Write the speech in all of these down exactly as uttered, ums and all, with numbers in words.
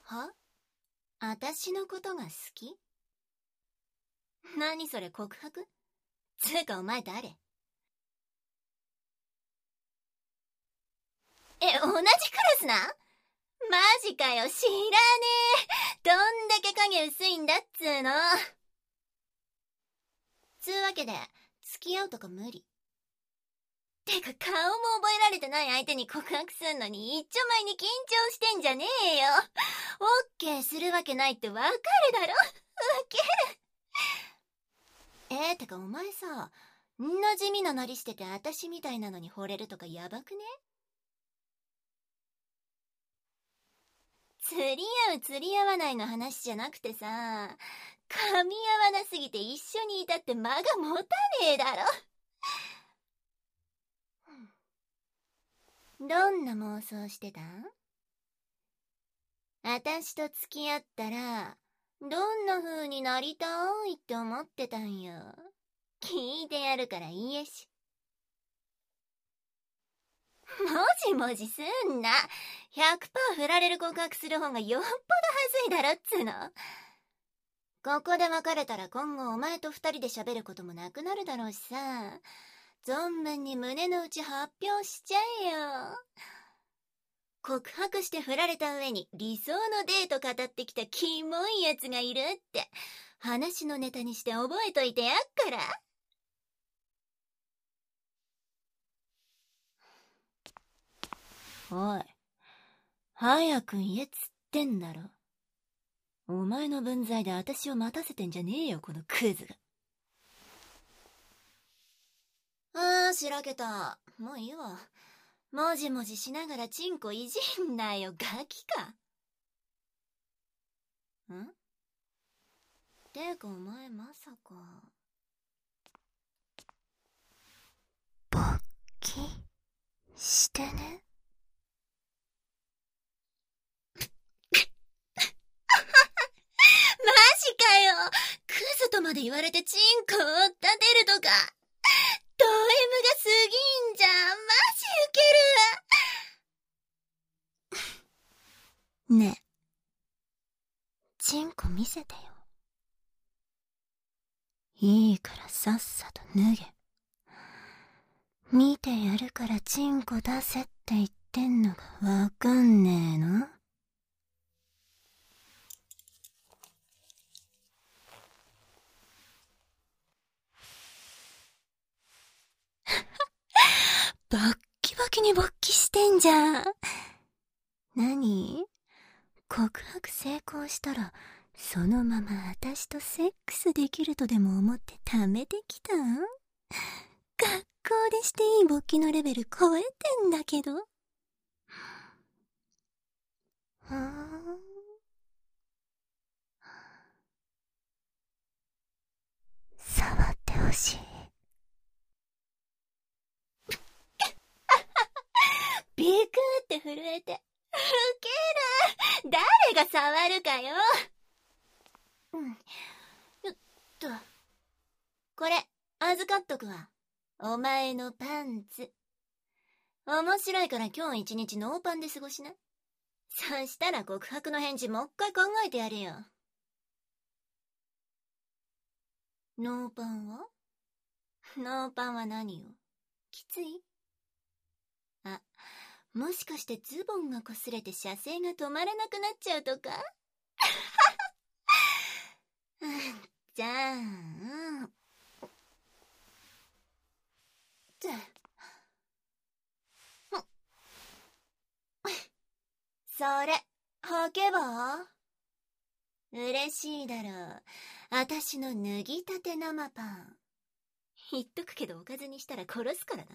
は？あたしのことが好き？何それ、告白？つうかお前誰？え、同じクラスなん？マジかよ、知らねえ。どんだけ影薄いんだっつーの。つうわけで、付き合うとか無理。てか顔も覚えられてない相手に告白すんのに一丁前に緊張してんじゃねえよ。オッケーするわけないってわかるだろ。ウケる。えー、てかお前さ、んな地味ななりしててあたしみたいなのに惚れるとかやばくね？釣り合う釣り合わないの話じゃなくてさ、噛み合わなすぎて一緒にいたって間が持たねえだろ。どんな妄想してた？あたしと付き合ったらどんな風になりたいって思ってたんよ。聞いてやるから言えし。もじもじすんな。 ひゃくパーセント 振られる告白する方がよっぽどはずいだろっつーの。ここで別れたら今後お前と二人で喋ることもなくなるだろうしさ、存分に胸の内発表しちゃえよ。告白して振られた上に理想のデート語ってきたキモいやつがいるって話のネタにして覚えといてやっから。おい、早く言えっつってんだろ。お前の分際で私を待たせてんじゃねえよ、このクズが。あー、しらけた。もういいわ。もじもじしながらチンコいじんなよ、ガキか。ん？てかお前まさか。勃起してね？マジかよ。クズとまで言われてチンコを立てるとか。ド M がすぎんじゃん。マジウケる。ねえ、チンコ見せてよ。いいからさっさと脱げ。見てやるからチンコ出せって言ってんのがわかんねえの？バッキバキに勃起してんじゃん。何？告白成功したらそのまま私とセックスできるとでも思って貯めてきたん？学校でしていい勃起のレベル超えてんだけど。ふーん。触ってほしい。ビクって震えて。ウケる。誰が触るかよ。うん。よっと。これ、預かっとくわ。お前のパンツ。面白いから今日一日ノーパンで過ごしな。そしたら告白の返事もう一回考えてやるよ。ノーパンは？ノーパンは何よ？きつい？あ、もしかしてズボンが擦れて射精が止まらなくなっちゃうとか？じゃあ、うんそれ、履けば？嬉しいだろう。あたしの脱ぎたて生パン。言っとくけどおかずにしたら殺すからな。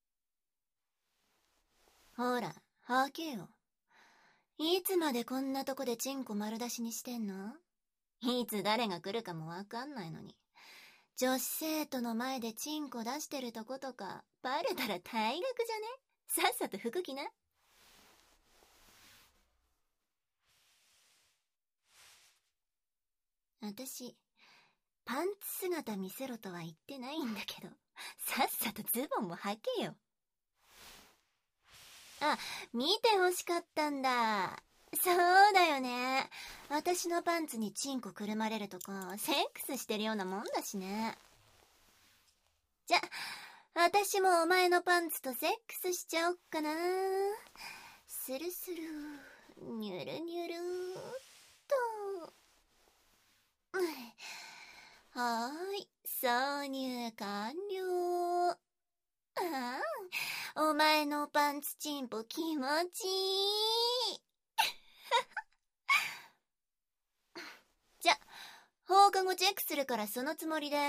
ほら、履けよ。いつまでこんなとこでチンコ丸出しにしてんの？いつ誰が来るかもわかんないのに。女子生徒の前でチンコ出してるとことかバレたら退学じゃね？さっさと服着な。あたしパンツ姿見せろとは言ってないんだけど、さっさとズボンも履けよ。あ、見て欲しかったんだ。そうだよね。 私のパンツにチンコくるまれるとか、セックスしてるようなもんだしね。じゃ、私もお前のパンツとセックスしちゃおっかな。スルスル、ニュルニュルーっと。はーい、挿入完了。ああ、お前のパンツチンポ気持ちいい。じゃ、放課後チェックするからそのつもりで。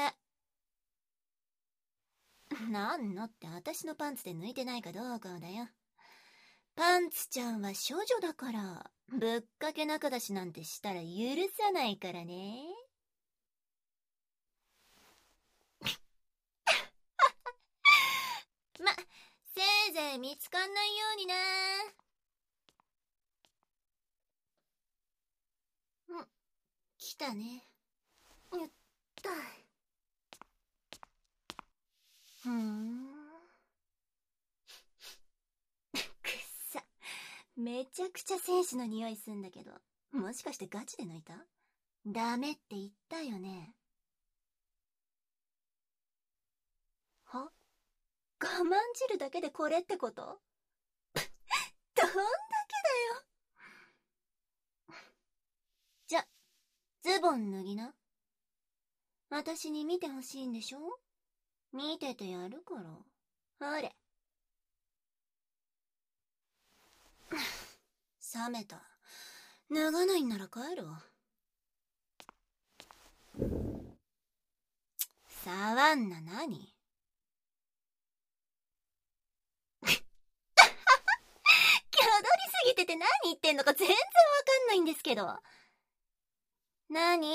なんのって私のパンツで抜いてないかどうかだよ。パンツちゃんは処女だから、ぶっかけ仲出しなんてしたら許さないからね。ま、せいぜい見つかんないようにな。うん、来たね。やった。ふーん。くっさ。めちゃくちゃ精子の匂いすんだけど、もしかしてガチで抜いた？ダメって言ったよね。は？我慢汁だけでこれってこと？どんだけだよ。じゃ、ズボン脱ぎな。私に見てほしいんでしょ？見ててやるから。ほれ。冷めた。脱がないんなら帰るわ。触んな、何？キャドりすぎてて何言ってんのか全然わかんないんですけど。何？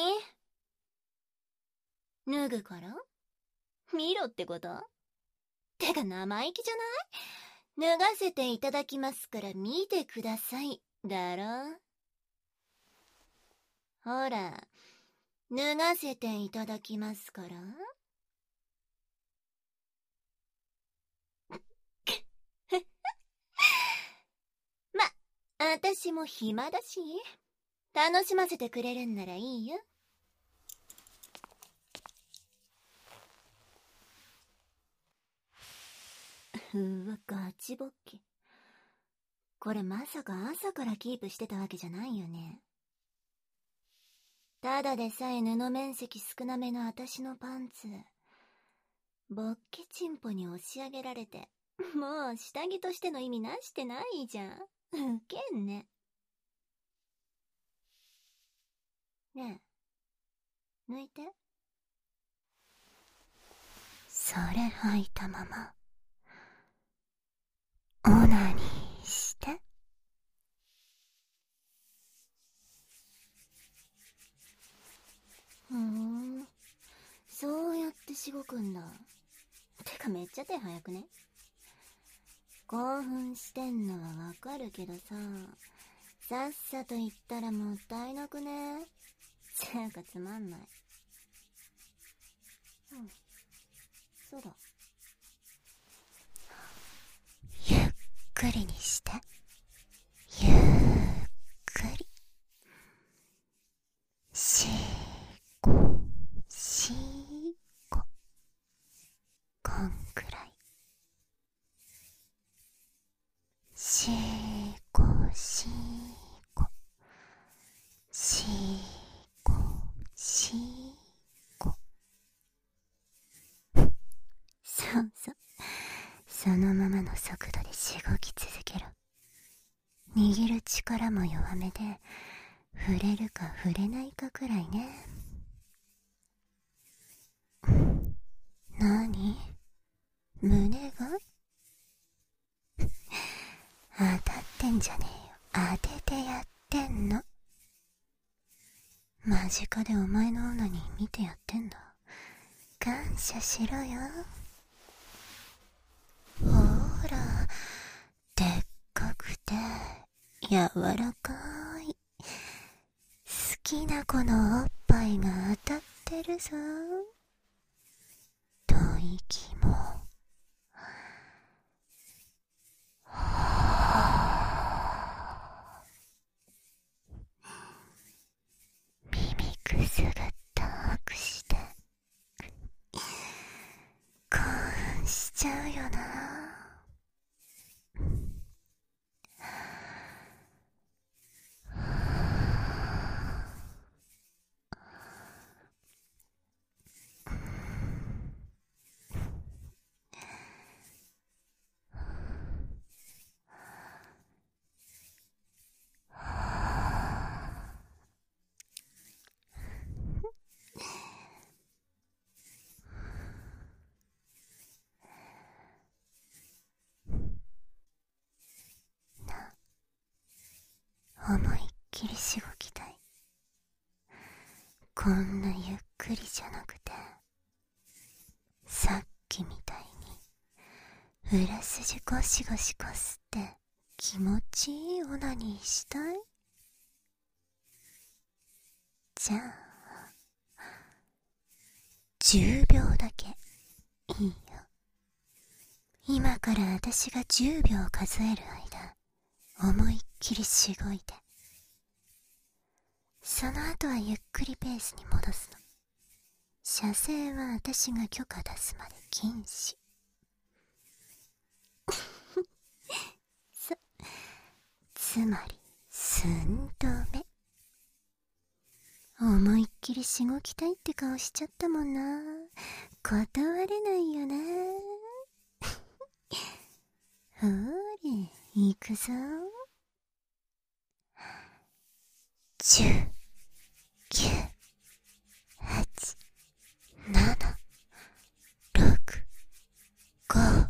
脱ぐから？見ろってこと？てか生意気じゃない？脱がせていただきますから見てください。だろ？ほら、脱がせていただきますから。ま、私も暇だし、楽しませてくれるんならいいよ。うわ、ガチボッキ。これまさか朝からキープしてたわけじゃないよね。ただでさえ布面積少なめの私のパンツ、ボッケチンポに押し上げられて、もう下着としての意味なしてないじゃん。ウケんね。ねえ、抜いて。それ履いたままオナニーして。ふーん、そうやってしごくんだ。てかめっちゃ手早くね？興奮してんのはわかるけどさ、さっさと言ったらもったいなくね？つうかつまんない。うん、そうだ。ゆっくりにして。ゆっくり。しーこ、しーこ。こんくらい。しーこ、しーこ。しーこ、しーこ。そうそう。そのままの速度でしごき続けろ。握る力も弱めで、触れるか触れないかくらいね。なに？胸が？当たってんじゃねえよ。当ててやってんの。間近でお前のオナニー見てやってんだ。感謝しろよ。ほーら、でっかくて柔らかい。好きな子のおっぱいが当たってるぞ。吐息もちゃうよな。思いっきりしごきたい。こんなゆっくりじゃなくて、さっきみたいに裏筋ゴシゴシこすって気持ちいいオナニーしたい。じゃあじゅうびょうだけいいよ。今から私がじゅうびょう数える間、思いっきりしごいて、その後はゆっくりペースに戻すの。射精は私が許可出すまで禁止。そ、つまり寸止め。思いっきりしごきたいって顔しちゃったもんな。断れないよな。ほーれ、行くぞ。じゅう、きゅう、はち、なな、ろく、ご、よん、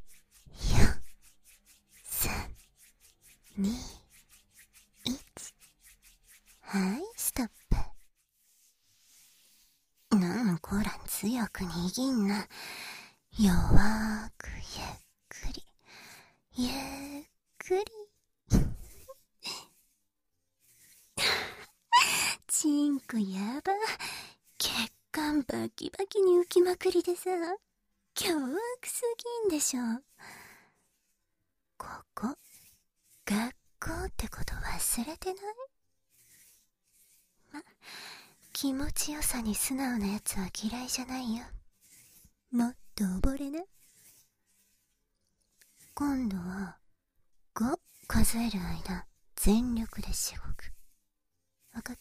さん、に、いち。はい、ストップ。なんこら強く握んな。弱くゆっくり、ゆっくり。チンコやば。血管バキバキに浮きまくりでさ、凶悪すぎんでしょ。ここ学校ってこと忘れてない？ま、気持ちよさに素直なやつは嫌いじゃないよ。もっと溺れな。今度はご数える間全力でしごく。わかった？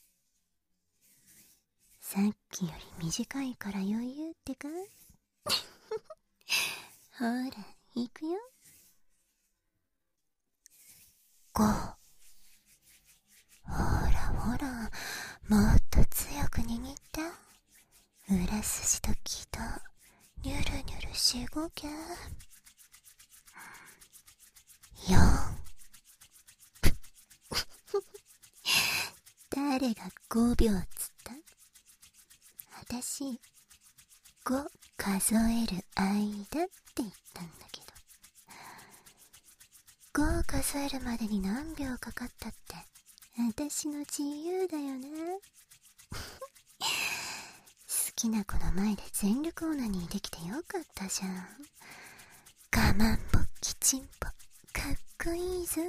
さっきより短いから余裕ってか。ほら行くよ。ご。ほらほら、もっと強く握った。裏筋と気とニュルニュルしごきゃ。よん。誰がごびょうつった？あたしご数える間って言ったんだけど、ご数えるまでに何秒かかったってあたしの自由だよね。好きな子の前で全力オナニーできてよかったじゃん。我慢ぼっきちんぽかっこいいぞ。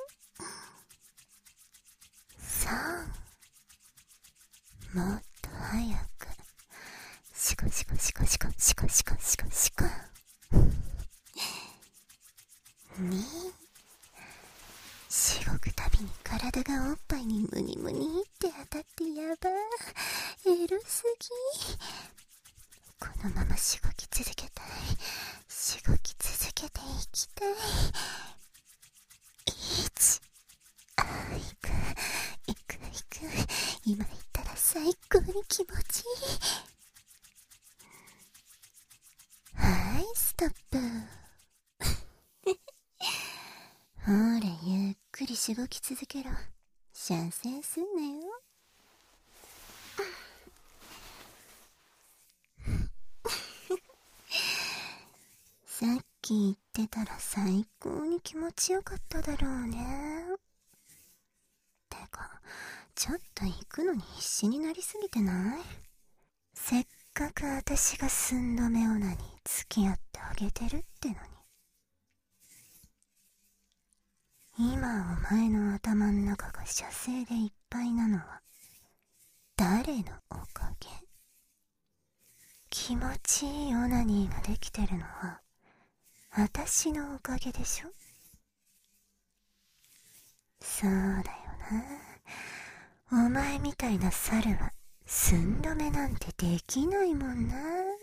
さん。もっと早く。シコシコシコシコシコシコシコシコ。に。しごくたびに体がおっぱいにムニムニって当たってやばー。エロすぎ。このまましごき続けたい。しごき続けていきたい。いち。あー、いくいくいく。今言ったら最高に気持ちいい。はい、ストップ。ほら、ゆっくりしごき続けろ。射精すんなよ。さっき言ってたら最高に気持ちよかっただろうね。てか、ちょっと行くのに必死になりすぎてない？せっかく私が寸止めオナに付き合ってあげてるってのに。今お前の頭ん中が射精でいっぱいなのは誰のおかげ？ 気持ちいいオナニーができてるのは私のおかげでしょ。そうだよな。お前みたいな猿は寸止めなんてできないもんな。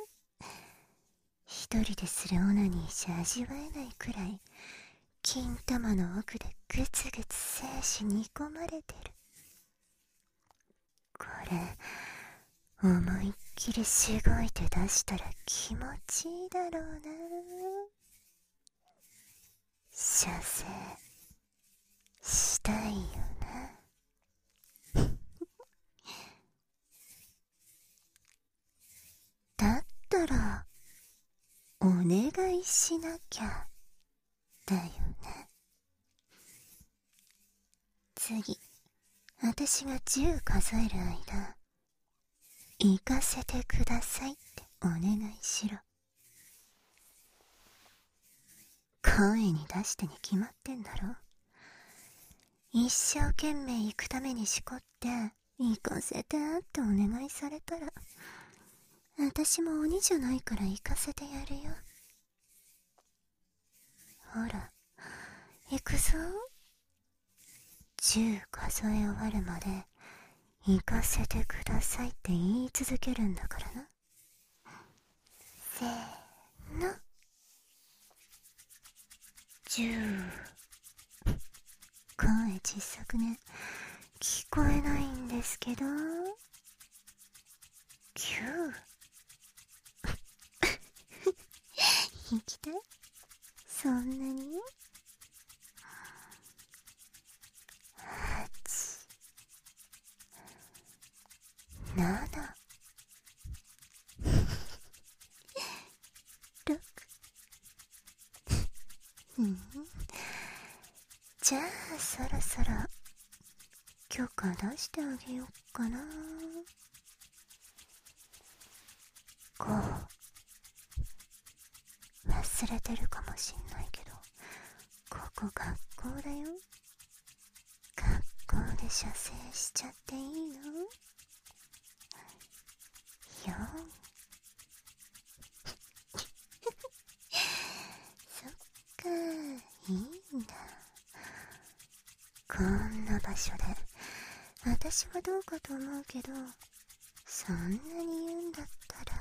一人でするオナニーじゃ味わえないくらい金玉の奥でグツグツ精子煮込まれてる。これ思いっきりしごいて出したら気持ちいいだろうな。射精したいよな。だったらお願いしなきゃだよね。次、私がじゅう数える間行かせてくださいってお願いしろ。声に出してに決まってんだろ。一生懸命行くためにしこって行かせてってお願いされたら、私も鬼じゃないから行かせてやるよ。ほら、行くぞ。じゅう数え終わるまで行かせてくださいって言い続けるんだからな。せーの。じゅう。声小さくね、聞こえないんですけど。きゅう。行きたい？そんなに？はち。なな。ろく。うん。じゃあそろそろ許可出してあげよっかな。ご。忘れてるかもしんないけど、ここ学校だよ。学校で射精しちゃっていいの？よん。そっか、いいんだ。こんな場所で私はどうかと思うけど、そんなに言うんだったら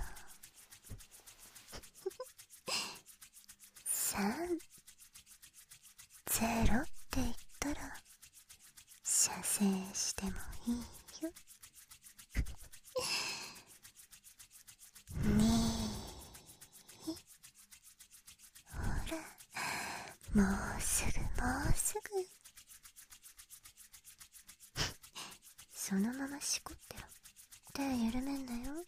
さん、ゼロって言ったら射精してもいいよ。に、ほら、もうすぐもうすぐ。そのまましこってろ。手緩めんなよ。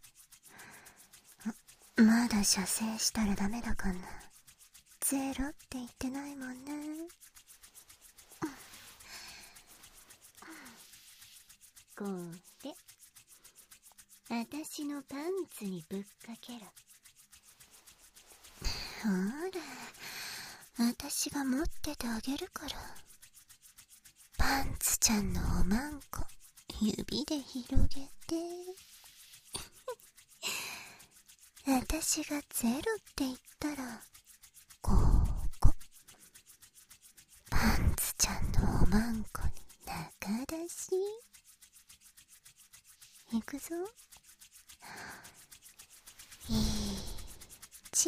まだ射精したらダメだかんな。ゼロって言ってないもんね。これ私のパンツにぶっかけろ。ほら、私が持っててあげるから。パンツちゃんのおまんこ指で広げて。私がゼロって言ったらここ。パンツちゃんのおまんこに中出し。いくぞ。いち、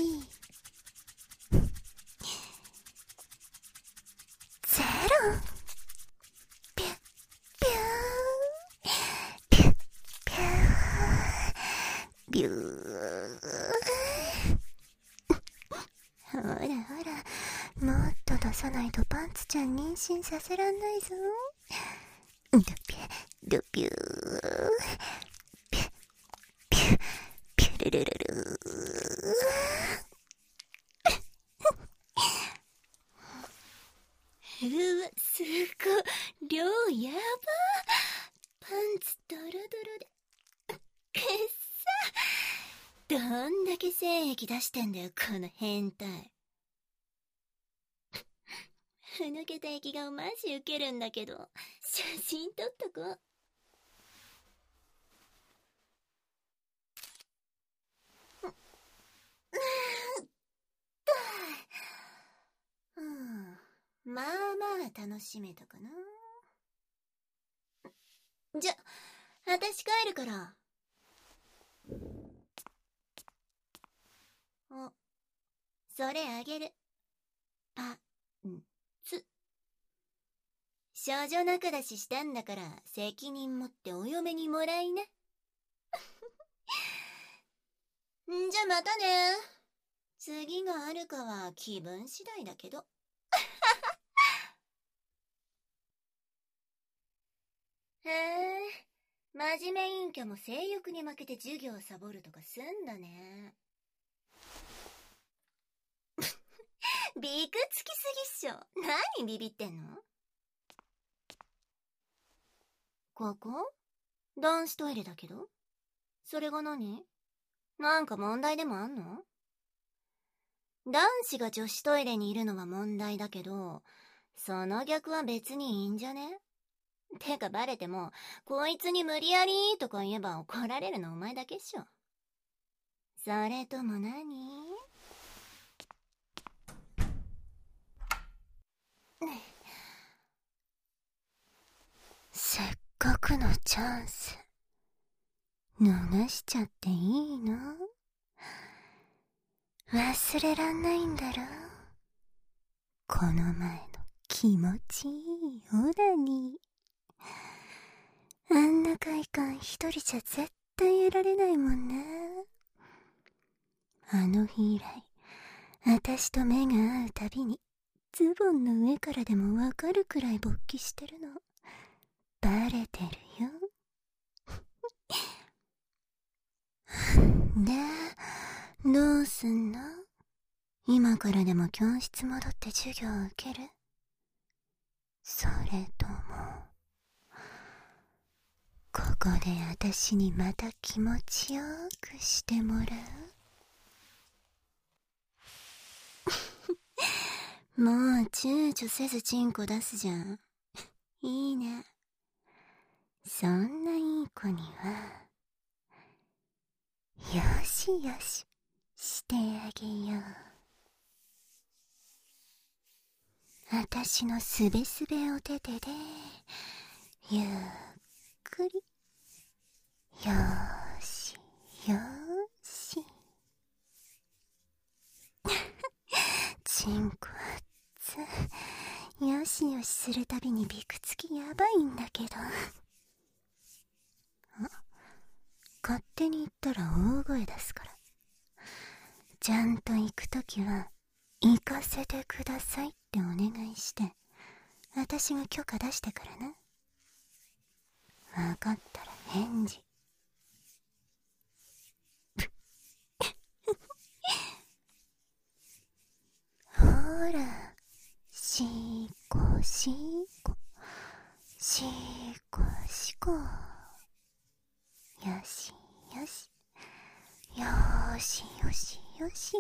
ゼロ。ピュッピューピュッピュービュー。ほらほら、もっと出さないとパンツちゃん妊娠させらんないぞ。ドピュドピューピュピュピュルルルルうわ、すごい。量やば。パンツドロドロで。くっさ。どんだけ精液出してんだよ、この変態。ふぬけた液顔マジウケるんだけど、写真撮っとこう。 まあまあ楽しめたかな。じゃ、私帰るから。お、それあげる。パンツ。少女仲出ししたんだから責任持ってお嫁にもらいな。んじゃまたね。次があるかは気分次第だけど。へえ、真面目陰キャも性欲に負けて授業サボるとかすんだね。びくつきすぎっしょ。何ビビってんの？ここ？男子トイレだけど。それが何？なんか問題でもあんの？男子が女子トイレにいるのは問題だけど、その逆は別にいいんじゃね？てかバレても、こいつに無理やりとか言えば怒られるのお前だけっしょ。それとも何？ せっかくのチャンス逃しちゃっていいの？忘れらんないんだろ？この前の気持ちいいオナニー。あんな快感一人じゃ絶対得られないもんね。あの日以来、私と目が合うたびにズボンの上からでもわかるくらい勃起してるのバレてるよ。で、どうすんの？今からでも教室戻って授業を受ける？それとも、ここで私にまた気持ちよくしてもらう？もう躊躇せずチンコ出すじゃん。いいね。そんないい子には、よしよししてあげよう。私のすべすべお手手でゆっくり、よーしよーし。チンコ熱っ、よしよしするたびにびくつきやばいんだけど。あ、勝手に言ったら大声出すから。ちゃんと行くときは行かせてくださいってお願いして、私が許可出してからな。分かったら返事。ほら、しーこしーこしーこしこ。よしよし、よーしよしよし。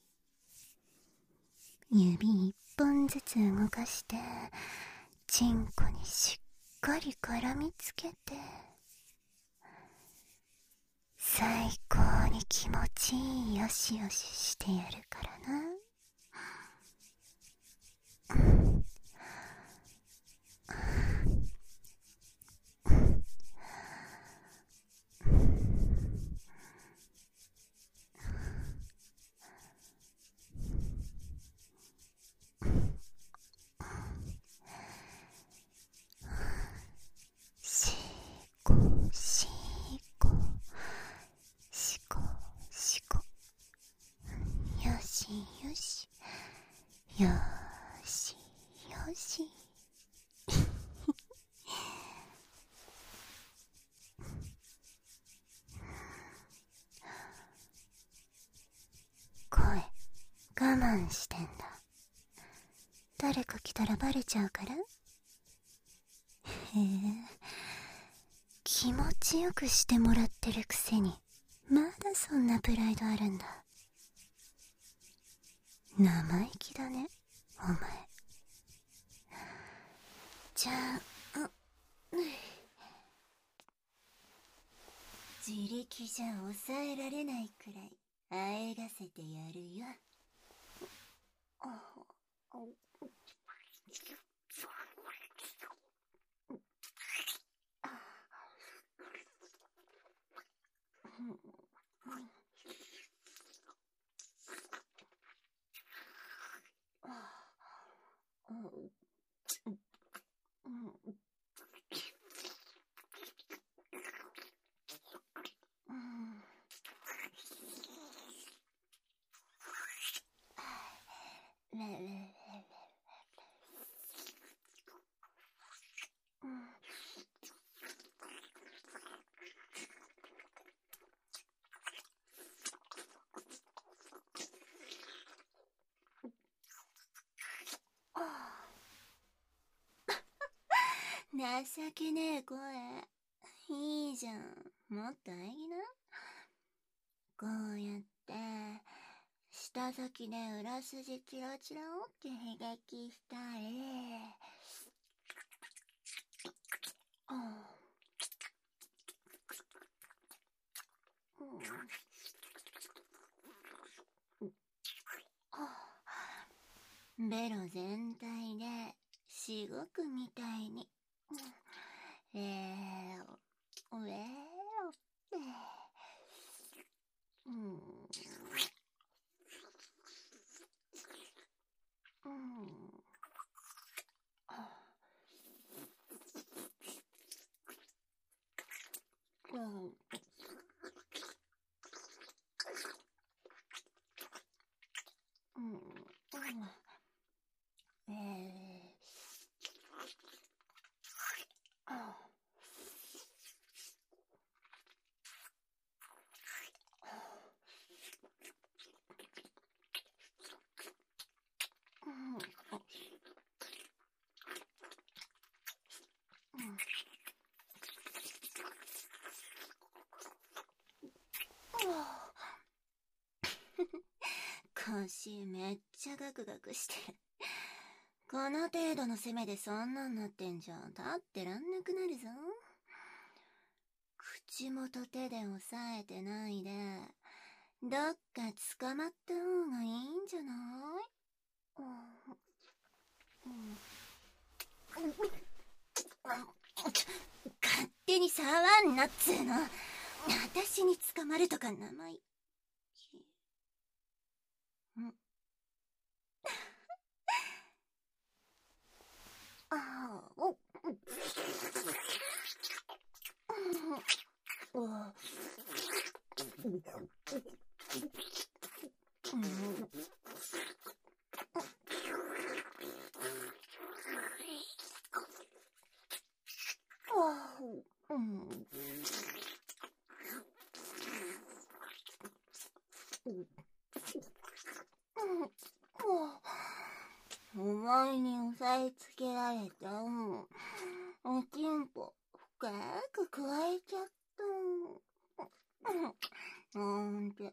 指一本ずつ動かしてチンコにしっかり絡みつけて、最高に気持ちいいよしよししてやるからな。しこしこしこしこ、よしよしよしよし。声我慢してんだ。誰か来たらバレちゃうから。へえ、気持ちよくしてもらってるくせにまだそんなプライドあるんだ。生意気だねお前。じゃあ、あ、自力じゃ抑えられないくらいあえがせてやるよ。 情けねえ声。いいじゃん。もっと喘ぎな。こうやって、舌先で裏筋チラチラをって刺激したり。ああ。ベロ全体でしごくみたいに。えー、えー、うん、うん、うん、うん、えー、あ腰めっちゃガクガクしてる。この程度の攻めでそんなんなってんじゃ立ってらんなくなるぞ。口元手で押さえてないで、どっか捕まった方がいいんじゃない？うんうん、勝手に触んなっつーの。私に捕まるとか生意気。んああ、おっ。おっ。お前に押さえつけられた。おちんぽ深くくわえちゃった。なんて。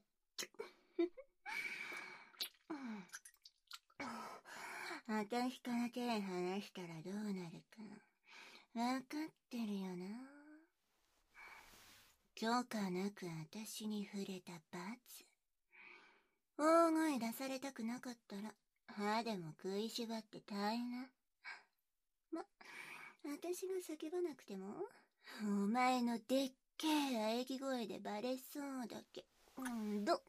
私から手離したらどうなるかわかってるよな。許可なく私に触れた罰。大声出されたくなかったら歯でも食いしばって耐えな。ま、私が叫ばなくてもお前のでっけえ喘ぎ声でバレそうだけんど。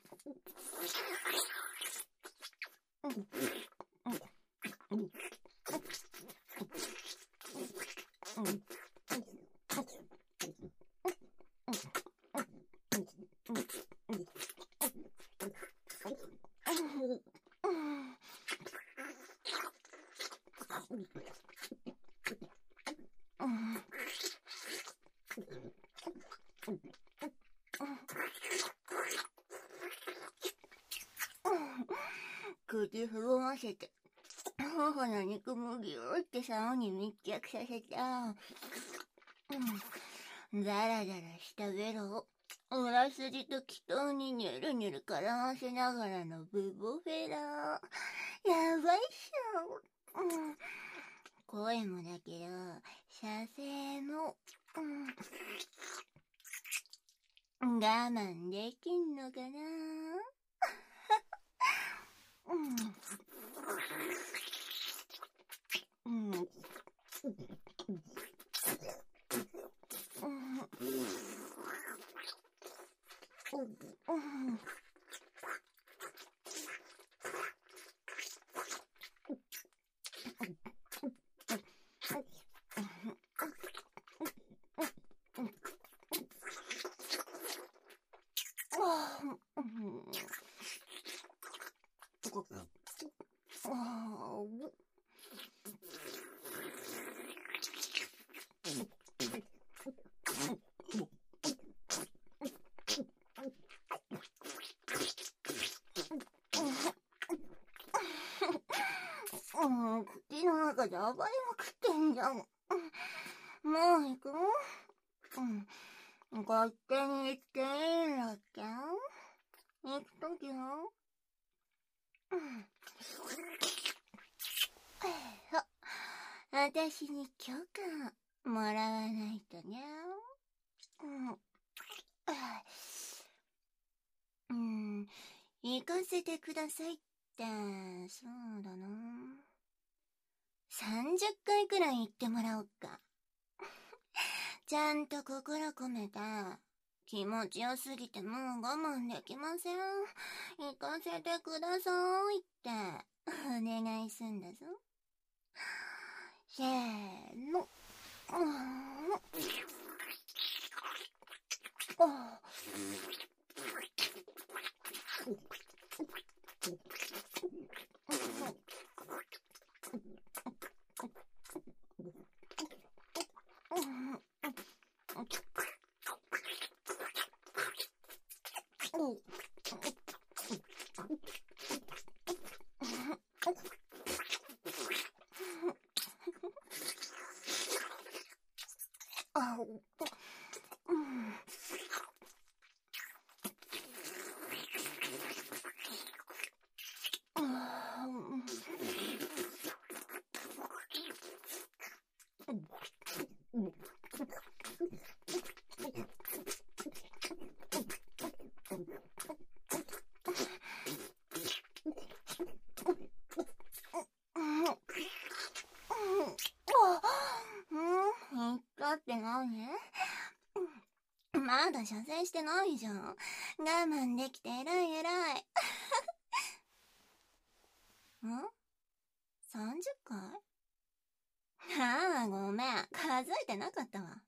口震わせて頬の肉もぎゅーって竿に密着させた。ザラザラしたベロを裏筋と気筒にニュルニュル絡ませながらのブボフェラ。やばいっしょ。うん、声もだけど射精も、うん、我慢できんのかな。うんうん口の中で暴れまくってんじゃん。 もう行く？うん。勝手に行っていいんだっけ？行くときは？うん。私に許可もらわないとね。うん。うん。行かせてくださいって、そうだな。さんじゅっかいくらい言ってもらおっか。ちゃんと心込めて、気持ちよすぎてもう我慢できません。行かせてくださいってお願いすんだぞ。せーの。うーん。ああ、うん。言ったって何？まだ射精してないじゃん。我慢できて偉い偉い。ん？ さんじゅっ 回？ああ、ごめん。数えてなかったわ。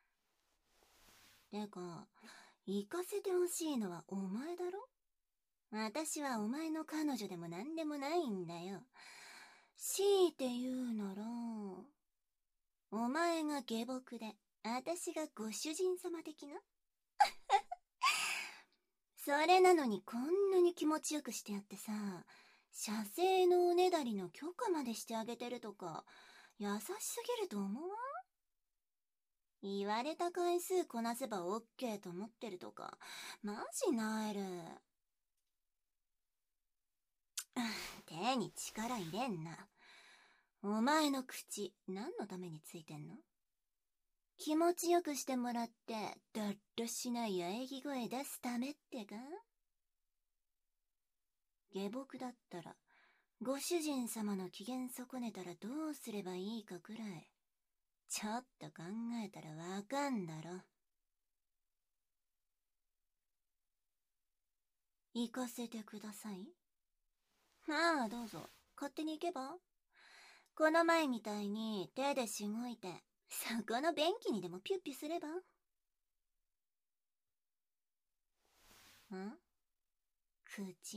てか、行かせてほしいのはお前だろ？私はお前の彼女でも何でもないんだよ。強いて言うなら、お前が下僕で、私がご主人様的な？それなのにこんなに気持ちよくしてやってさ、射精のおねだりの許可までしてあげてるとか、優しすぎると思わん？言われた回数こなせばオッケーと思ってるとか、マジなえる。手に力入れんな。お前の口、何のためについてんの？気持ちよくしてもらって、だっとしない喘ぎ声出すためってか？下僕だったら、ご主人様の機嫌損ねたらどうすればいいかくらい、ちょっと考えたらわかんだろ。行かせてください。ああ、どうぞ。勝手に行けば？この前みたいに手でしごいて、そこの便器にでもピュッピュすれば？ん？口？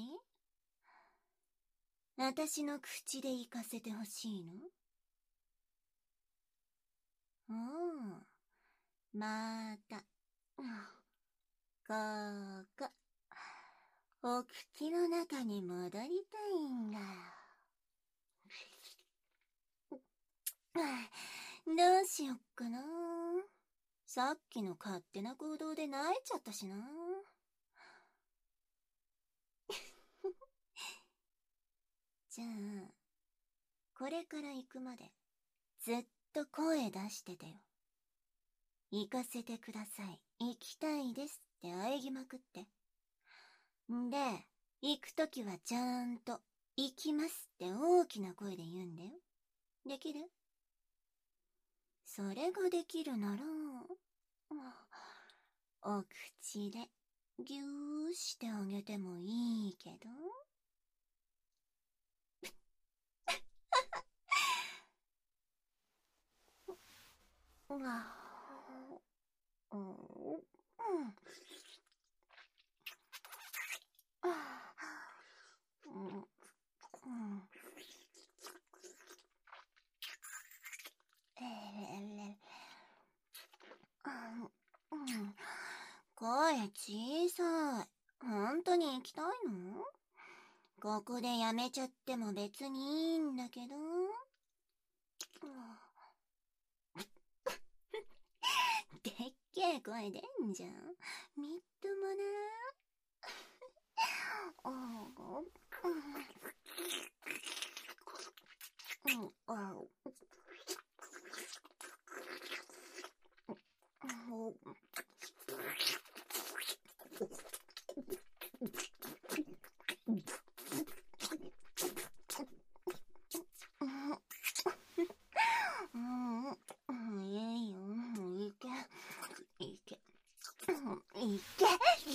私の口で行かせてほしいの？おう、また。ここ。お口の中に戻りたいんだ。どうしよっかな。さっきの勝手な行動で泣いちゃったしな。じゃあ、これから行くまでずっと声出しててよ。行かせてください。行きたいですって喘ぎまくって。んで、行くときはちゃんと行きますって大きな声で言うんだよ。できる？それができるなら、お口でぎゅーしてあげてもいいけど。うん。声小さい。本当に行きたいの？ここでやめちゃっても別にいいんだけど。 げえ声出んじゃん。みっともな。ああ、うん、ああ、うん、うん、いいよ、もういけ、いけ、いけ。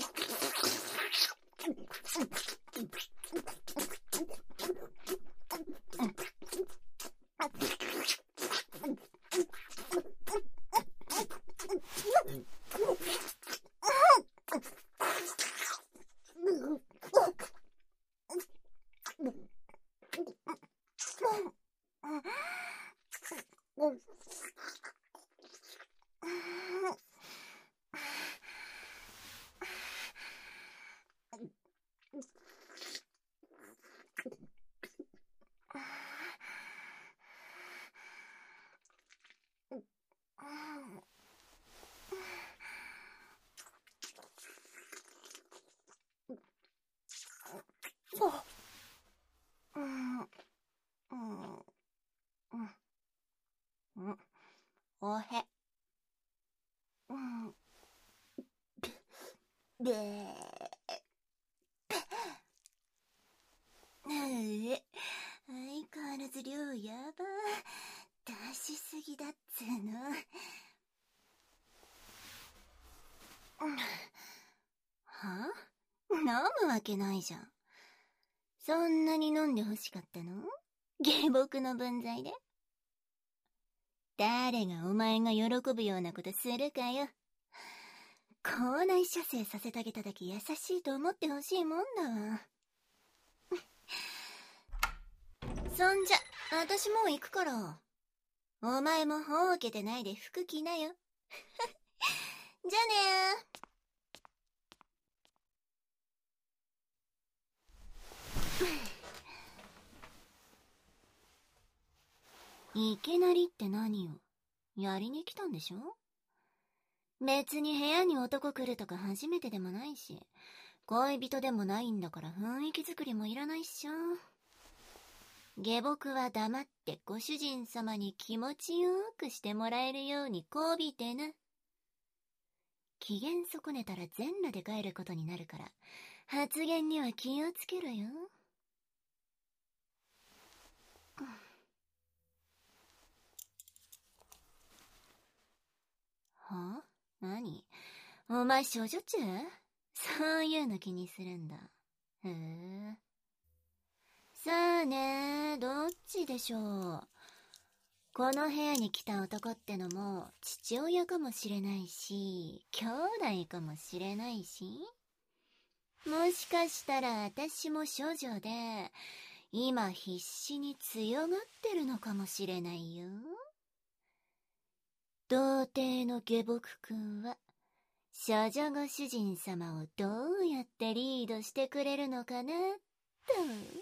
おへ。うん。で、うえ、相変わらず量やば。出しすぎだっつーの。はぁ？飲むわけないじゃん。そんなに飲んで欲しかったの？下僕の分際で？誰がお前が喜ぶようなことするかよ。校内射精させてあげただけ優しいと思ってほしいもんだわ。そんじゃ、私もう行くから。お前もほうけてないで服着なよ。じゃあねー。いきなりって何よ。やりに来たんでしょ？別に部屋に男来るとか初めてでもないし、恋人でもないんだから雰囲気作りもいらないっしょ。下僕は黙ってご主人様に気持ちよくしてもらえるようにこびてな。機嫌損ねたら全裸で帰ることになるから、発言には気をつけろよ。は？何？お前処女中？そういうの気にするんだ。へえ。さあね、どっちでしょう。この部屋に来た男ってのも父親かもしれないし、兄弟かもしれないし、もしかしたら私も処女で、今必死に強がってるのかもしれないよ。童貞の下僕くんは、処女ご主人様をどうやってリードしてくれるのかな、と。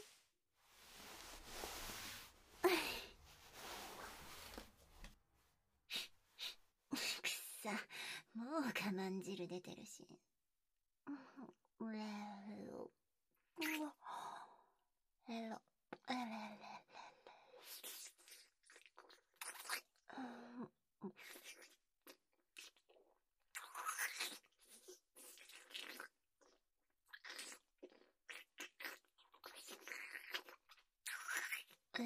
くっさ、もう我慢汁出てるし。うれろ、えろ、えれれれれ。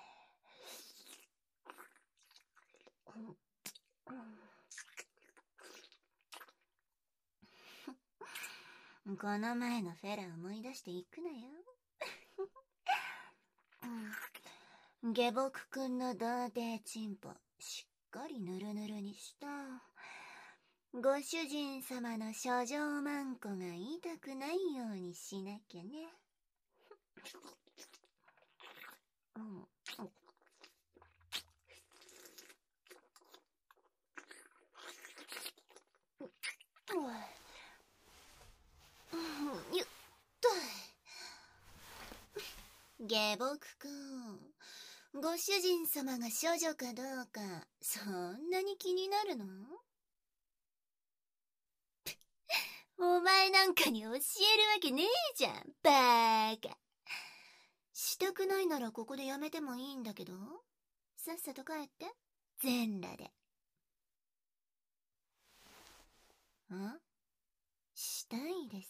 この前のフェラ思い出していくなよ。うん、下僕くんの童貞チンポしっかりぬるぬるにした。ご主人様の書状マンコが痛くないようにしなきゃね。うん、よっと。下僕くん、ご主人様が処女かどうかそんなに気になるの？ 前なんかに教えるわけねえじゃん、バーカ。したくないならここでやめてもいいんだけど、さっさと帰って、全裸で。ん？したいです？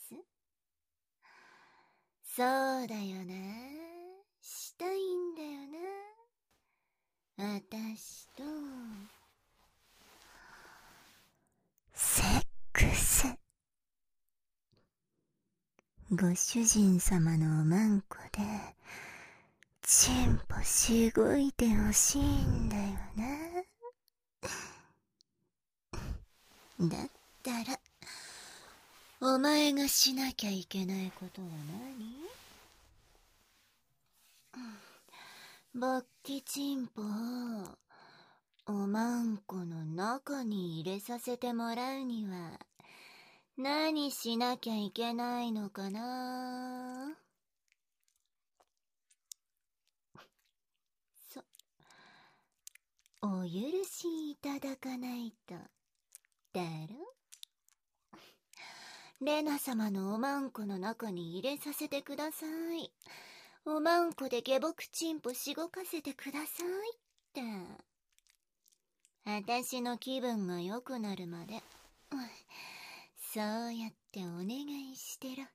そうだよな。したいんだよな。あたしと。 セックス。ご主人様のおまんこで、チンポしごいてほしいんだよな。だったら、お前がしなきゃいけないことは何？勃起チンポをおまんこの中に入れさせてもらうには何しなきゃいけないのかな？そ、お許しいただかないとだろ？レナ様のおまんこの中に入れさせてください。おまんこで下僕チンポしごかせてくださいって。あたしの気分が良くなるまで、そうやってお願いしてろ。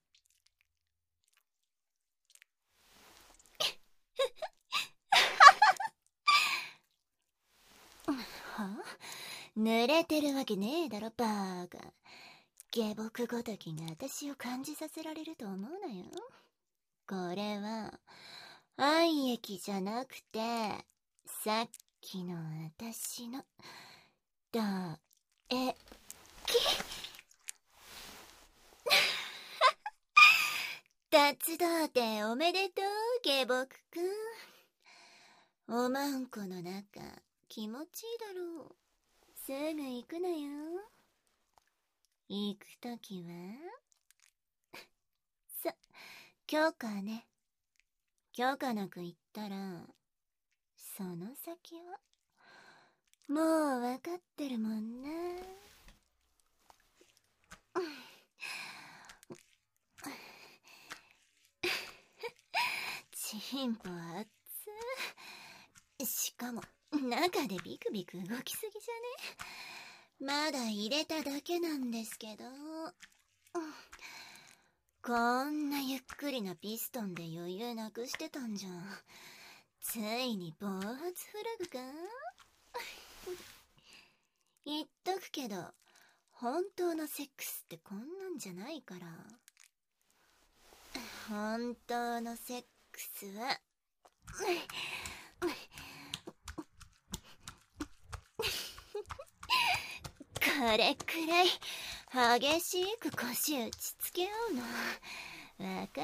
は？濡れてるわけねえだろ、バーカ。下僕ごときが私を感じさせられると思うなよ。これは愛液じゃなくて、さっきの私のだえき達童貞おめでとう、下僕くん。おまんこの中気持ちいいだろう。すぐ行くなよ。行くときはそ、許可ね。許可なく行ったら、その先は、もうわかってるもんな。チンポあっつ。しかも、中でビクビク動きすぎじゃね？まだ入れただけなんですけど。こんなゆっくりなピストンで余裕なくしてたんじゃん。ついに暴発フラグか？言っとくけど、本当のセックスってこんなんじゃないから。本当のセックスは、これくらい激しく腰打ちつけようの。わかる？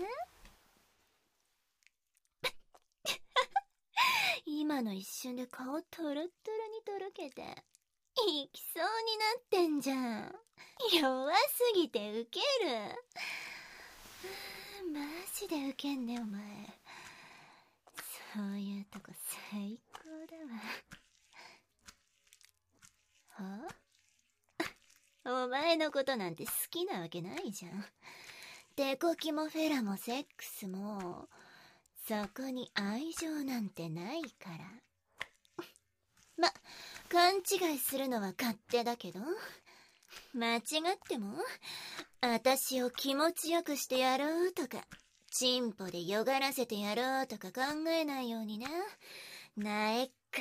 今の一瞬で顔トロットロにとろけて、いきそうになってんじゃん。弱すぎてウケる。マジでウケんね、お前。そういうとこ最高だわ。は？お前のことなんて好きなわけないじゃん。手こきもフェラもセックスも、そこに愛情なんてないから。ま、勘違いするのは勝手だけど、間違っても、あたしを気持ちよくしてやろうとか、チンポでよがらせてやろうとか考えないようにな。なえっから。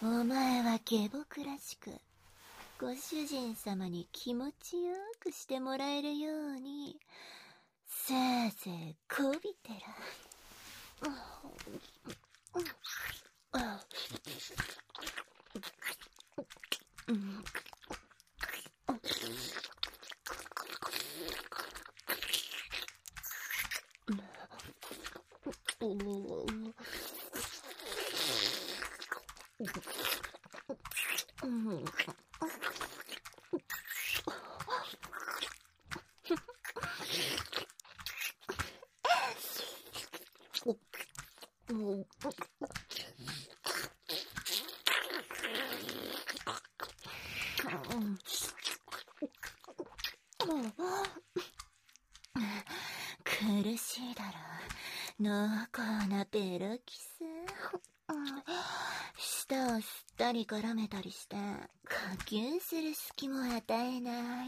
お前は下僕らしく、ご主人様に気持ちよくしてもらえるように、せいぜいこびてら。 苦しいだろ濃厚なベロキス。舌を吸ったり絡めたりして呼吸する隙も与えない。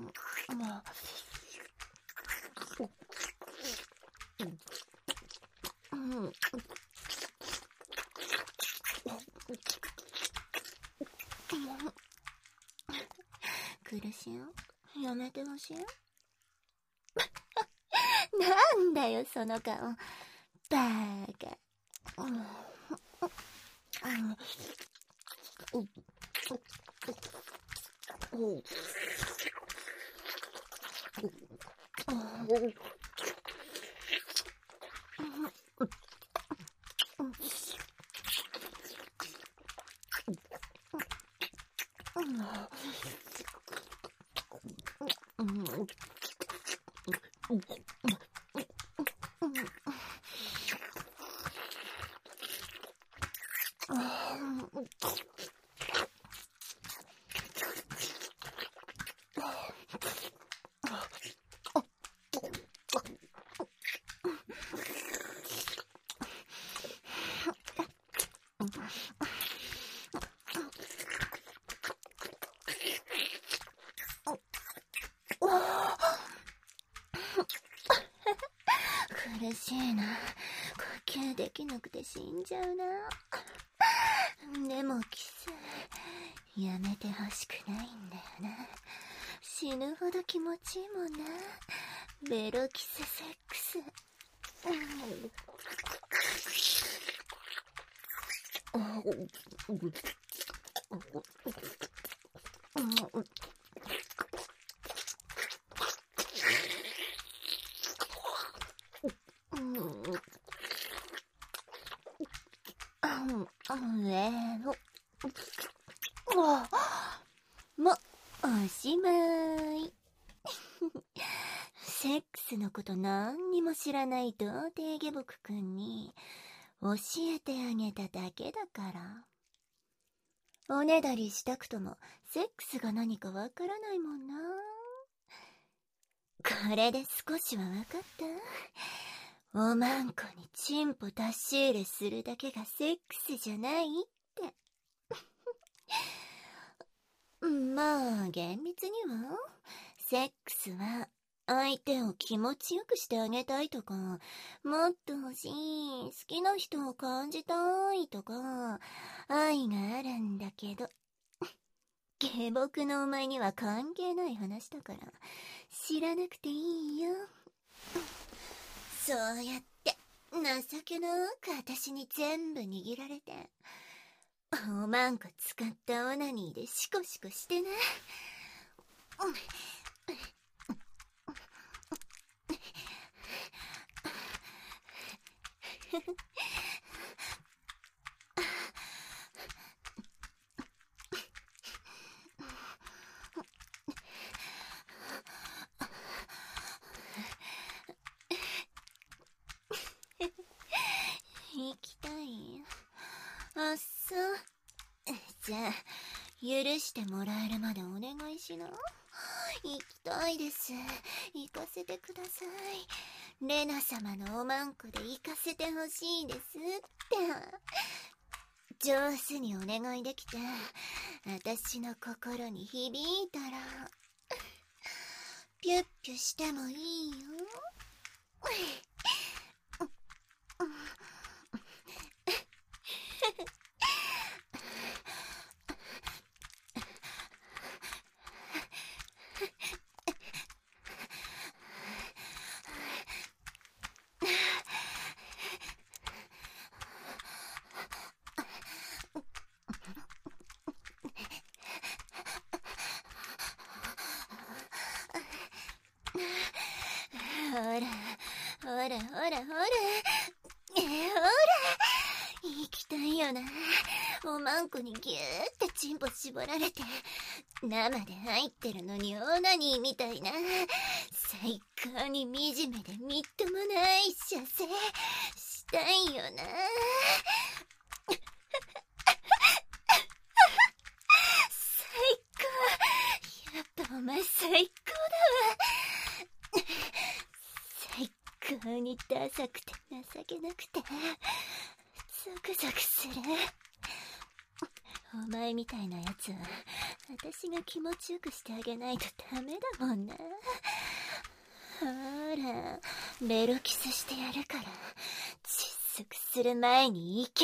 苦しい？やめてほしい？なんだよその顔、バーカ。苦しいな。呼吸できなくて死んじゃうな。でもキスやめてほしくないんだよな。死ぬほど気持ちいいもんな。ベロキスセックス。えのもおしまい。セックスのこと何にも知らない童貞下僕くんに教えてあげただけだから。おねだりしたくともセックスが何かわからないもんな。これで少しはわかった？おまんこにチンポ出し入れするだけがセックスじゃないって。まあ厳密にはセックスは相手を気持ちよくしてあげたいとか、もっと欲しい、好きな人を感じたいとか愛があるんだけど、下僕のお前には関係ない話だから知らなくていいよ。そうやって情けなく私に全部握られて、おまんこ使ったオナニーでシコシコしてな。行きたい？あっそう。じゃあ許してもらえるまでお願いしな。行きたいです。行かせてください。レナ様のおまんこで行かせてほしいですって上手にお願いできて私の心に響いたらピュッピュしてもいいよ。ほらほらほらほらえー、ほら行きたいよな。おまんこにギューってチンポ絞られて生で入ってるのにオナニーみたいな最高に惨めでみっともない射精したいよな。最高。やっぱお前最高だわ。 にダサくて情けなくてゾクゾクする。お前みたいなやつは私が気持ちよくしてあげないとダメだもんな。ほらベロキスしてやるから窒息する前に行け。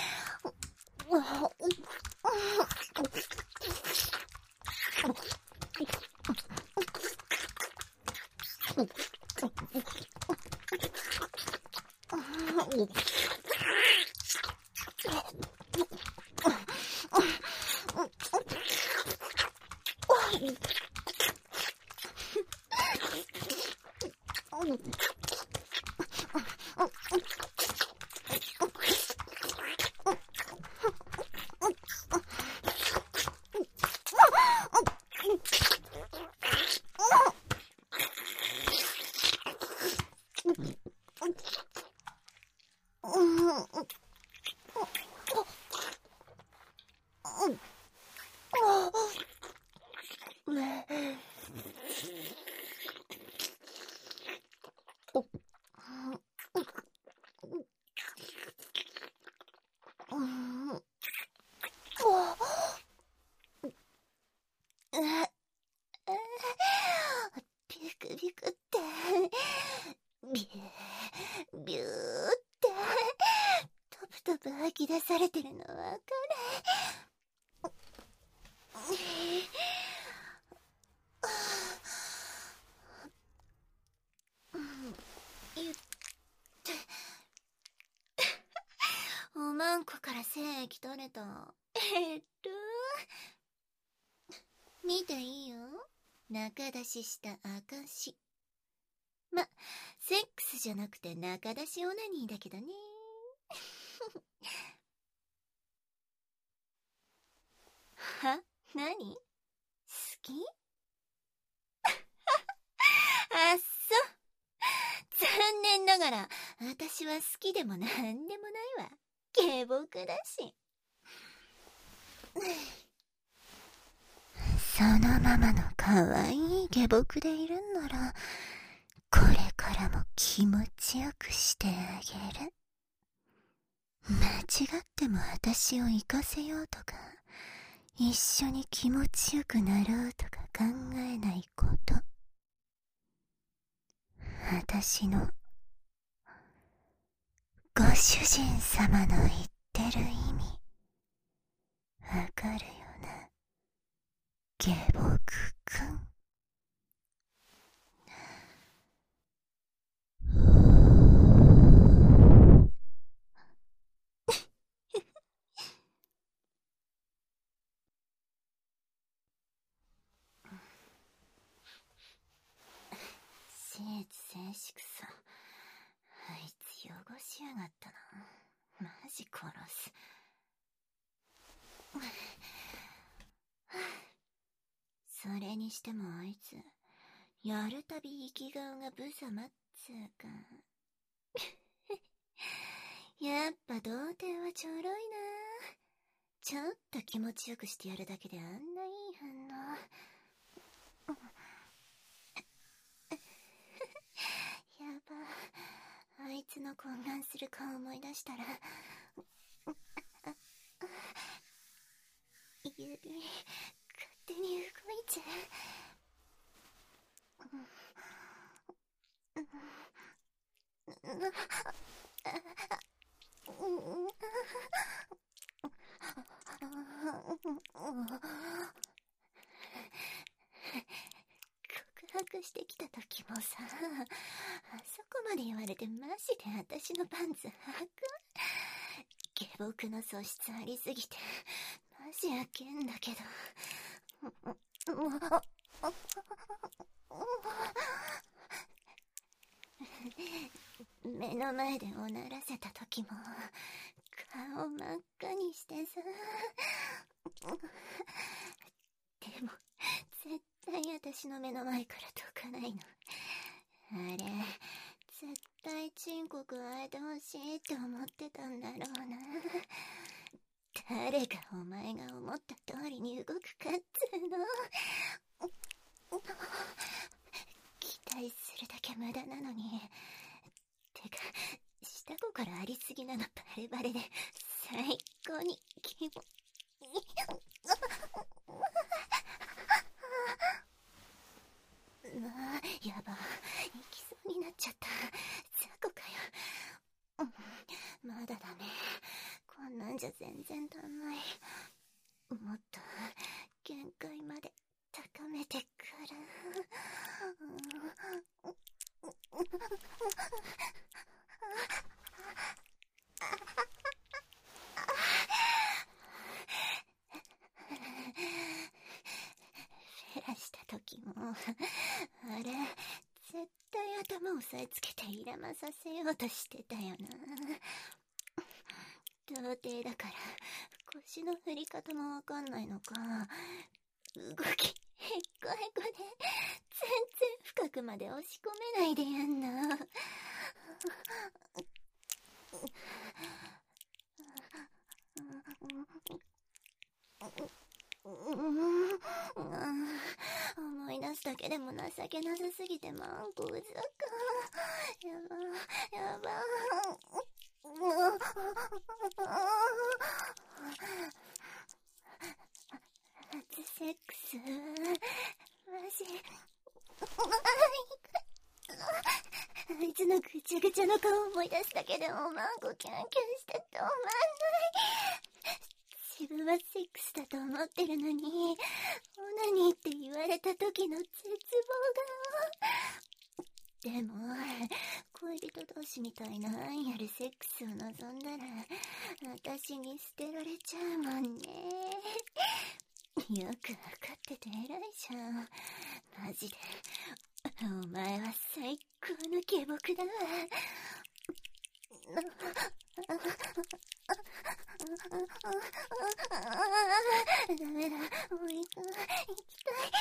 ビクビクってビュービューってトプトプ吐き出されてるのわかる。おまんこから精液取れた。えっと見ていいよ、中出しした証。ま、セックスじゃなくて中出しオナニーだけどね。は？何？好き？あっそ。残念ながら私は好きでもなんでもないわ。下僕だし。 そのままの可愛い下僕でいるんなら、これからも気持ちよくしてあげる。間違っても私を行かせようとか、一緒に気持ちよくなろうとか考えないこと。私のご主人様の言ってる意味、わかるよな、下僕くん。 シーツ静粛さ。あいつ汚しやがったな。マジ殺す。それにしてもあいつやるたび生き顔が無様っつうか。やっぱ童貞はちょろいな。ちょっと気持ちよくしてやるだけであんないい反応。やば、あいつの懇願する顔思い出したら指勝手に動いちゃ告白してきた時もさ、あそこまで言われてマジで私のパンツ履く？下僕の素質ありすぎてマジやけんだけど。目の前でおならせた時も顔真っ赤にしてさ。でも絶対私の目の前からどかないの。あれ絶対チンコ加えてほしいって思ってたんだろうな。誰がお前が思った通りに動くかっつうの。期待するだけ無駄なのにぎなのバレバレで、最高に気分うわぁ、やば、行きそうになっちゃった。雑魚かよ。うん、まだダメ。こんなんじゃ全然足んない。もっと限界まで高めてくる。フェラした時もあれ絶対頭を押さえつけてイラまさせようとしてたよな。童貞だから腰の振り方もわかんないのか、動きへっこへこで全然深くまで押し込めないでやんな。思い出すだけでも情けなさすぎてマンコうざか。やばやば初セックスマジあいつのぐちゃぐちゃの顔思い出すだけでもマンコキャンキャンして止まんない。自分はセックスだと思ってるのに、オナニーって言われた時の絶望が。でも、恋人同士みたいな愛あるセックスを望んだら、私に捨てられちゃうもんね。よくわかってて偉いじゃん。マジで。お前は最高の下僕だわ。ダメだ、もう行く、行きたい。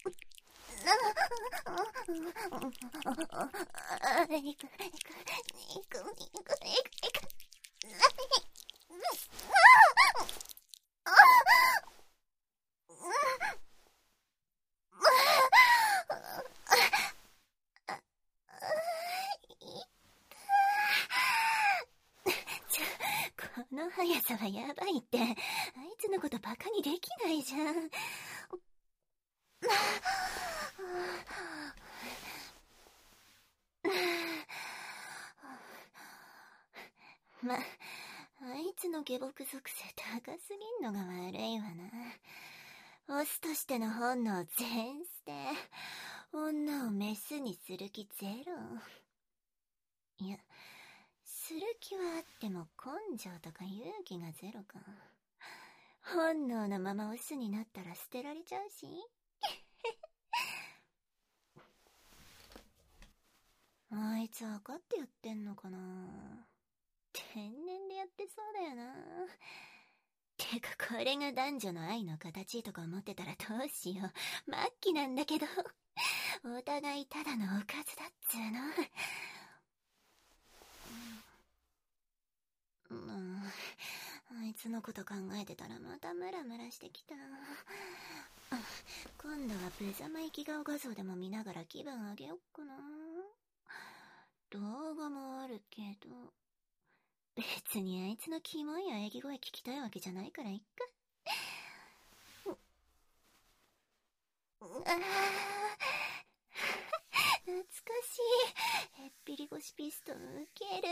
行く、行く、行く、行く、行く、行く。この速さはやばいって。あいつのことバカにできないじゃん。ま、あいつの下僕属性高すぎんのが悪いわな。オスとしての本能全捨て。女をメスにする気ゼロ。いや、する気はあっても根性とか勇気がゼロか。本能のままオスになったら捨てられちゃうし。あいつ分かってやってんのかな。天然でやってそうだよな。てかこれが男女の愛の形とか思ってたらどうしよう。末期なんだけど。お互いただのおかずだっつーの。うん、あいつのこと考えてたらまたムラムラしてきた。今度は無様生き顔画像でも見ながら気分上げよっかな。動画もあるけど、別にあいつのキモい喘ぎ声聞きたいわけじゃないからいっか。ああ懐かしい。へっぴり腰ピストンウケる。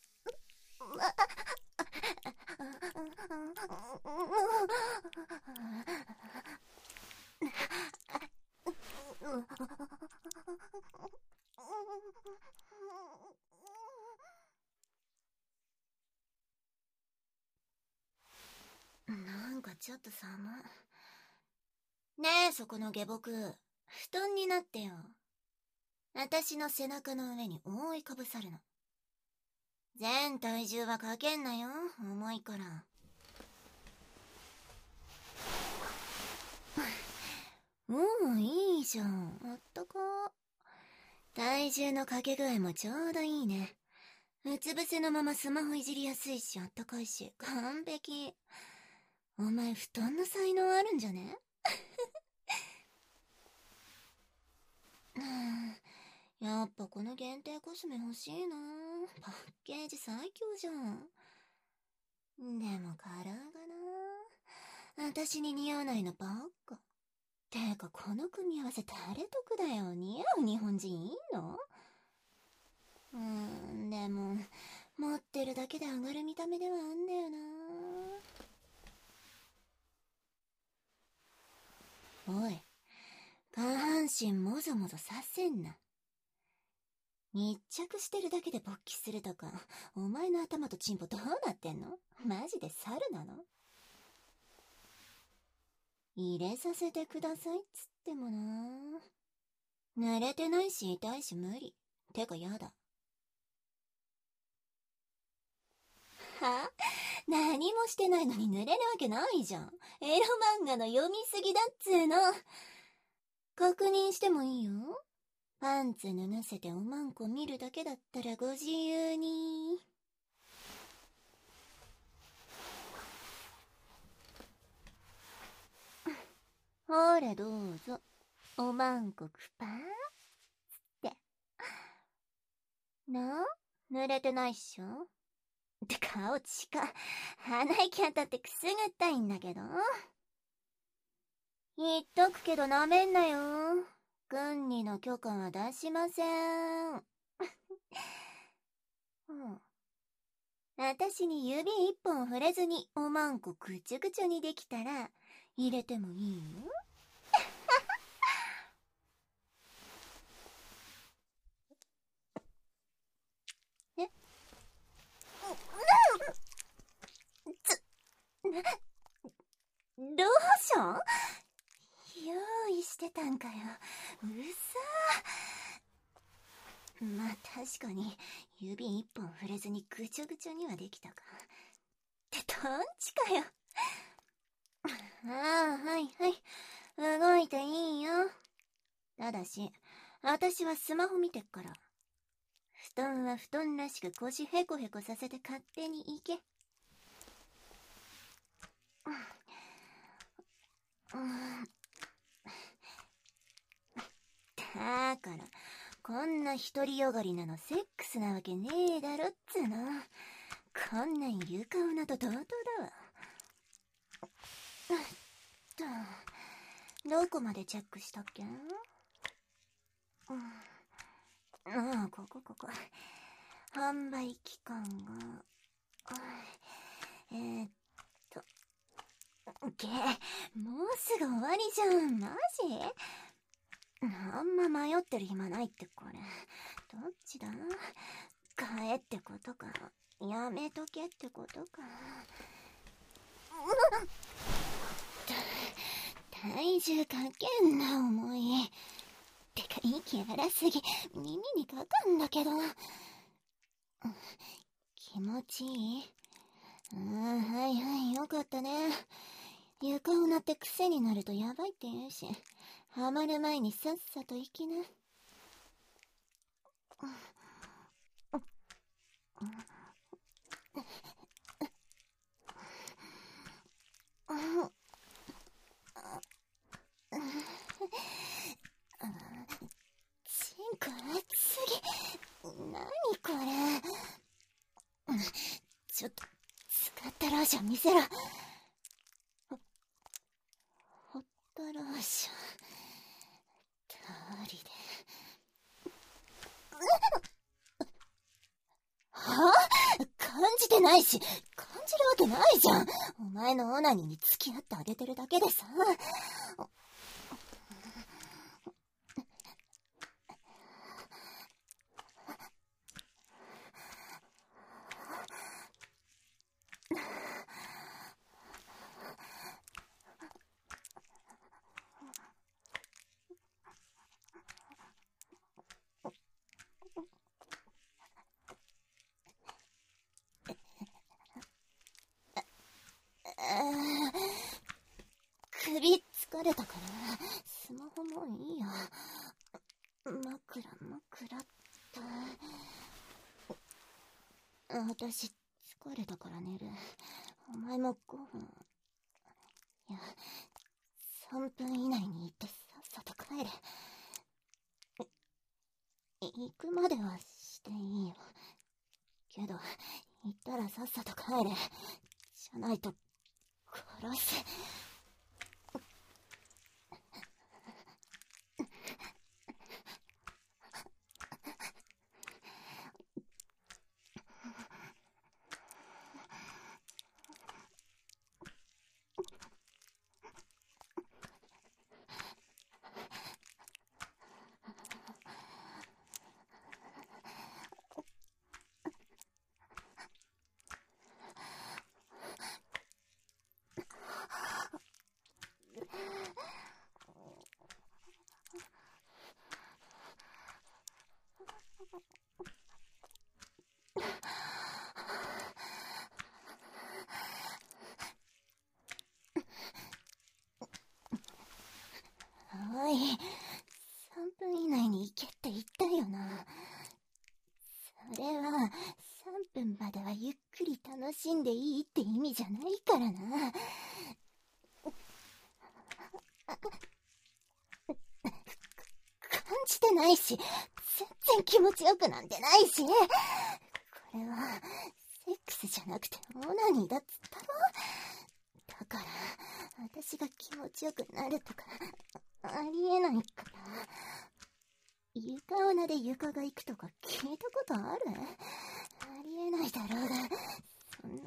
なんかちょっと寒い。ねえ、そこの下僕、布団になってよ。私の背中の上に覆いかぶさるの。全体重はかけんなよ、重いから。おお、いいじゃん。あったか。体重のかけ具合もちょうどいいね。うつ伏せのままスマホいじりやすいし、あったかいし、完璧。お前布団の才能あるんじゃね？やっぱこの限定コスメ欲しいな。 パッケージ最強じゃん。でもカラーがな、私に似合わないのばっか。てかこの組み合わせ誰得だよ。似合う日本人いんの？うーん、でも持ってるだけで上がる見た目ではあんだよな。おい、下半身もぞもぞさせんな。密着してるだけで勃起するとか、お前の頭とチンポどうなってんの？マジで猿なの？入れさせてくださいっつってもな。濡れてないし痛いし無理。てかやだ。は？何もしてないのに濡れるわけないじゃん。エロ漫画の読みすぎだっつーの。確認してもいいよ。パンツ脱がせておまんこ見るだけだったらご自由に。ほれどうぞ。おまんこくぱーつって。な？濡れてないっしょ？って顔近。鼻息当たってくすぐったいんだけど。言っとくけどなめんなよ。軍にの許可は出しません。うん。私に指一本触れずにおまんこぐちゅぐちゅにできたら入れてもいいよ。え？つ、な、ローション？用意してたんかよ。うそー。まあ確かに指一本触れずにぐちょぐちょにはできたか。ってトンチかよ。ああ、はいはい。動いていいよ。ただし、私はスマホ見てっから。布団は布団らしく腰ヘコヘコさせて勝手に行け。うん。だから、こんな独りよがりなのセックスなわけねえだろっつーの。こんなん床女と同等だわ。どこまでチェックしたっけ？うん。ああ、ここここ。販売期間が、えー、っと、げもうすぐ終わりじゃん。マジ？あんま迷ってる暇ないってこれ。どっちだ？買えってことか。やめとけってことか。体重かけんな、重い。てか、息荒すぎ。耳にかかんだけど。気持ちいい？うん、はいはい、よかったね。床を鳴って癖になるとやばいって言うし、ハマる前にさっさと行きな。チンコ熱すぎ。なにこれ。ちょっと使ったローション見せろ。ホットローション通りで。はぁ？感じてないし、感じるわけないじゃん。お前のオナニーに付き合ってあげてるだけでさ。首疲れたからスマホもういいよ。枕枕っと。私疲れたから寝る。お前もごふん、いやさんぷん以内に行ってさっさと帰れ。行くまではしていいよ。 さっさと帰れ。じゃないと殺す。おい、さんぷん以内に行けって言ったよな。それはさんぷんまではゆっくり楽しんでいいって意味じゃないからな。感じてないし、全然気持ちよくなんてないし。これはセックスじゃなくてオナニーだっつったろ。だから私が気持ちよくなるとかありえないから。床女で床が行くとか聞いたことある？ありえないだろうが、そんな。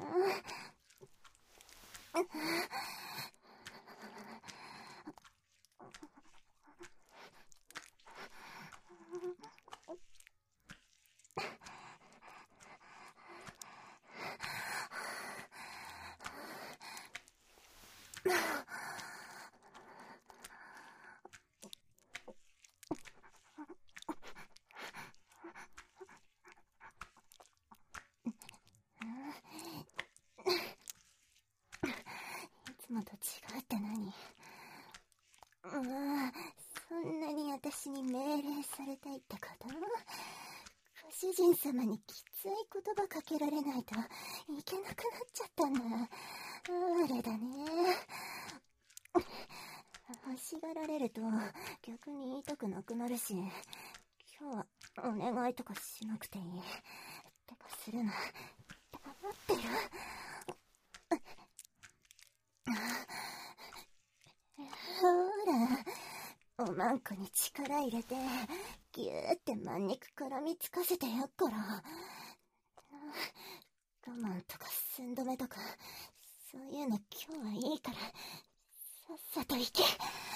いつもと違うって何？まあ、そんなに私に命令されたいってこと？ご主人様にきつい言葉かけられないといけなくなっちゃったんだ。あれだね。欲しがられると逆に言いたくなくなるし、今日はお願いとかしなくていい。てかするな。黙ってる。ほら、おまんこに力入れてギューってまん肉絡みつかせてやっから。我慢とか寸止めとかそういうの今日はいいから、さっさと行け。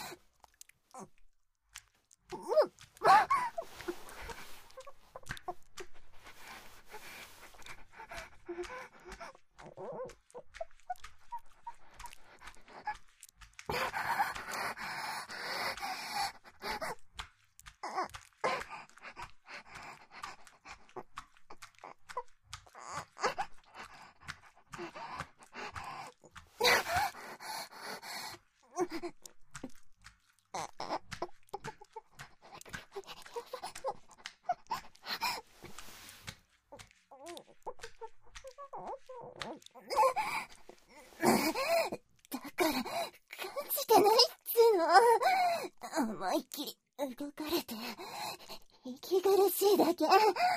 だから感じてないっつうの。思いっきり動かれて息苦しいだけ。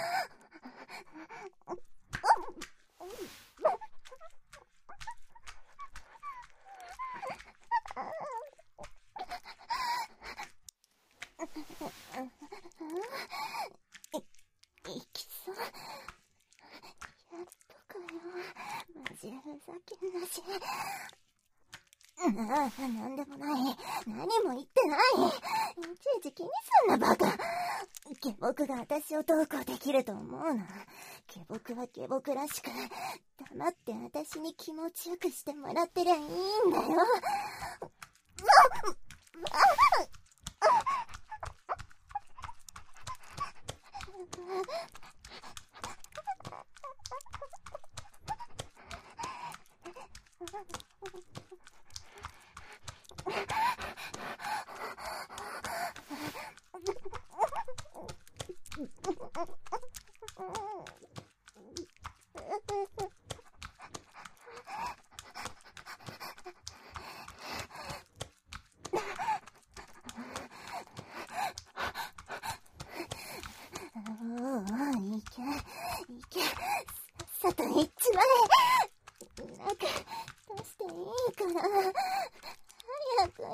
いきそう。やっとかよ。マジふざけんなし。なあ、なんでもない。何も言ってない。いちいち気にすんなバカ。下僕が私をどうこうできると思うな。下僕は下僕らしく黙って私に気持ちよくしてもらってりゃいいんだよ。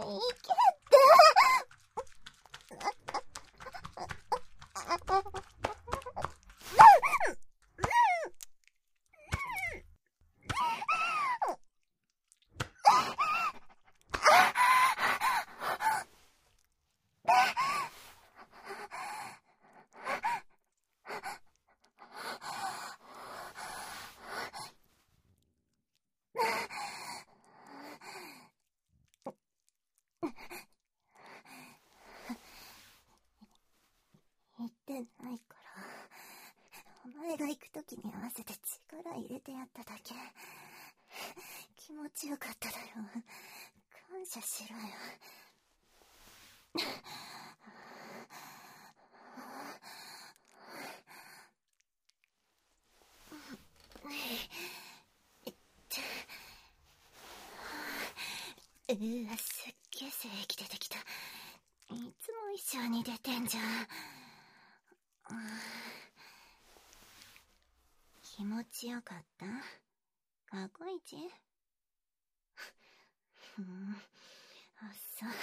け言ってないから、お前が行くときに合わせて力入れてやっただけ。気持ちよかっただろう。感謝しろよ。うわ、すっげえ精液出てきた。いつも以上に出てんじゃん。気持ちよかった？過去一？うん、あっ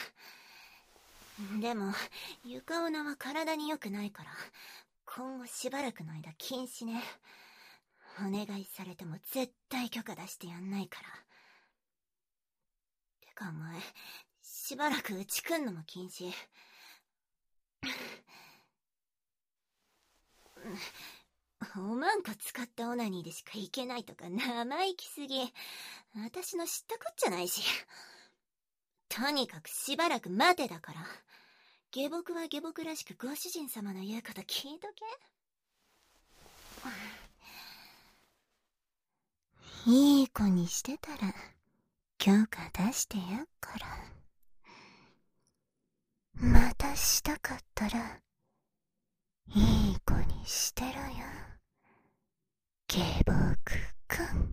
そう。でも床女は体に良くないから、今後しばらくの間禁止ね。お願いされても絶対許可出してやんないから。てかお前、しばらくうち来んのも禁止。おまんこ使ったオナニーでしかいけないとか生意気すぎ。私の知ったこっちゃないし。とにかくしばらく待てだから。下僕は下僕らしくご主人様の言うこと聞いとけ。いい子にしてたら許可出してやっから。またしたかったらいい子にしてろよ、下僕くん。